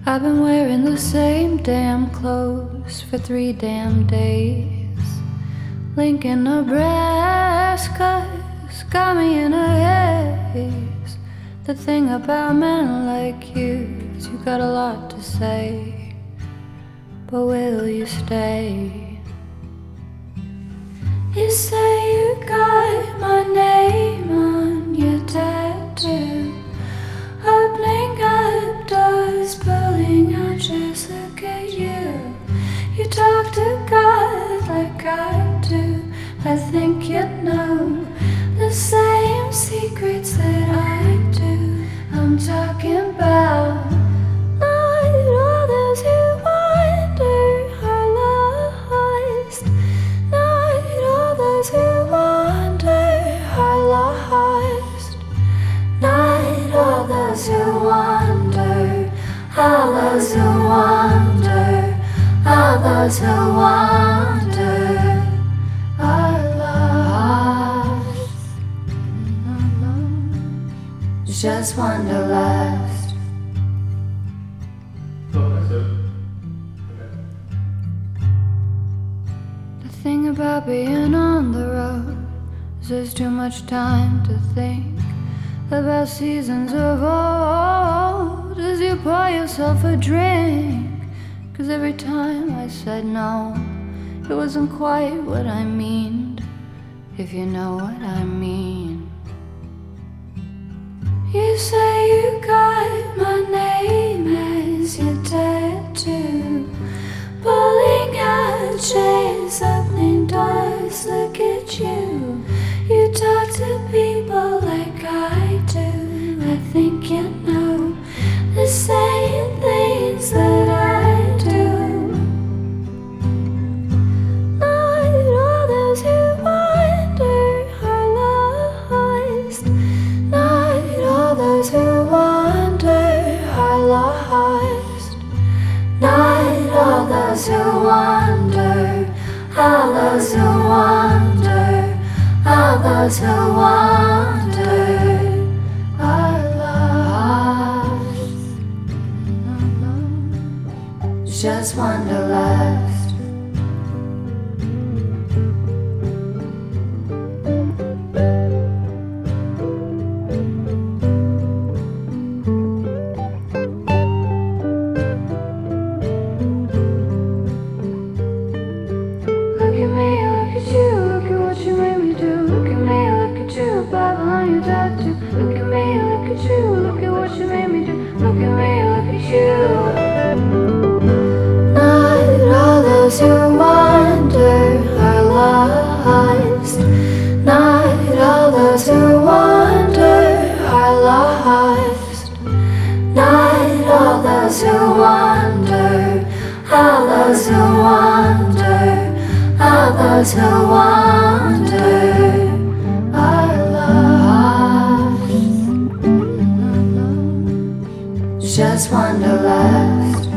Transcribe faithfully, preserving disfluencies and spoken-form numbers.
I've been wearing the same damn clothes for three damn days. Lincoln, Nebraska's got me in a haze. The thing about men like you is you got a lot to say, but will you stay? You say you got my name on your tattoo, opening up doors, pulling out chairs, look at you. You talk to God like I do. I think you know the same secrets that I do. I'm talking about not all those who wander are lost, not all those who wander are lost, not all those who wander, all those who wander, all those who wander are lost. Just wanderlust. Oh, that's it. Okay. The thing about being on the road is there's too much time to think about seasons of old as you pour yourself a drink. Cause every time I said no, it wasn't quite what I meaned, if you know what I mean. You say you got my name as your tattoo, pulling out chains, opening doors, look at you. You talk to people like I do. I think you know the same things that I do. Not all those who wander are lost, not all those who wander are lost, not all those who wander, all those who wander, all those who wander are lost. Just wanderlust. Look at me, look at you, look at what you made me do. Look at me, look at you, Bible on your tattoo. Look at me, look at you, look at what you made me do. Look at me, look at you. Not all those who wander are lost, not all those who wander are lost, not all those who wander, all those who wander, all those who wander are lost. Just wanderlust.